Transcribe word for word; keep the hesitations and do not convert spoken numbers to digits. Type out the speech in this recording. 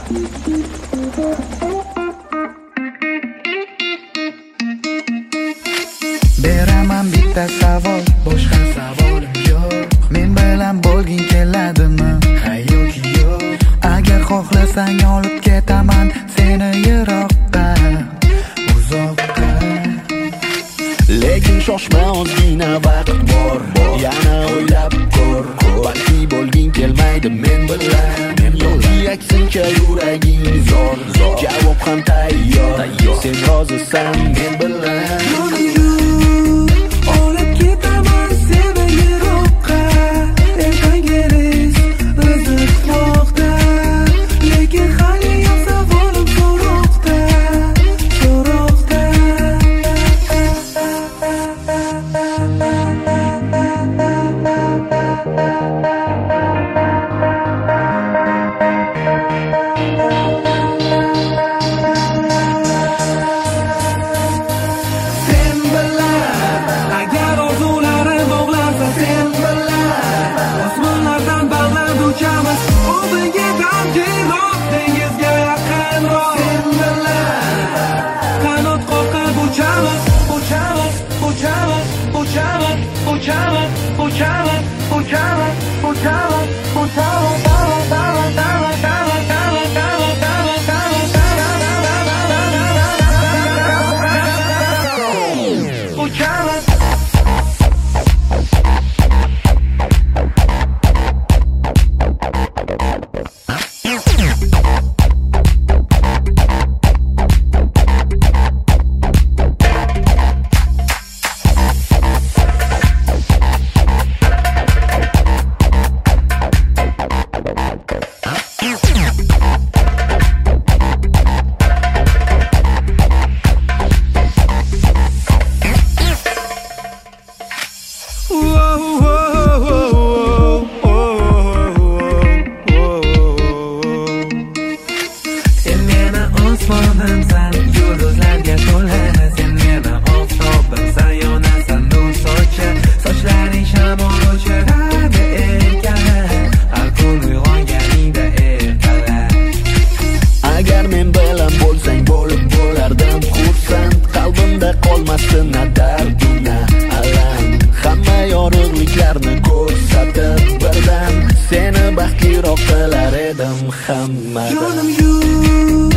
Beraman bitta savol, boshqa savolim yo'q. Men bilan bo'lging keladimi? Ha yoki yo'q. Agar xohlasang olib ketaman seni yiroqqa, uzoqqa. Lekin shoshma, ozgina vaqt bor, yana o'ylab ko'r. Balki bo'lging kelmaydi men bilan, yoki aksincha yuraging zor. Javob ham tayyor, sen rozisan men bilan. Olib ketaman seni yiroqqa, ertangiz rizq kutmoqda. Lekin hali ham savolim so'roqda, so'roqda. Sen bilan agar orzularim bog'lansa, sen bilan osmonlardan baland uchamiz, oldinga damjiroq, dengizga yaqinroq. Sen bilan qanot qoqib uchamiz, uchamiz, uchamiz, uchamiz, uchamiz, uchamiz, uchamiz, uchamiz, uchamiz. Sen meni osmonimsan, yulduzlarga to'la. Sen meni oftobimsan, yonasan nur sochi. Sochlaring shamol uchiradi erkalar, har kun uyg'onganingda ertalab. Agar men bilan bo'lsang bo'lib bo'lardim xursand. Qalbimda qolmasdi na dard na alam. Hamma yorug'liklarni ko'rsatib birdan seni baxtliroq qilar edim hammadan. Jonim you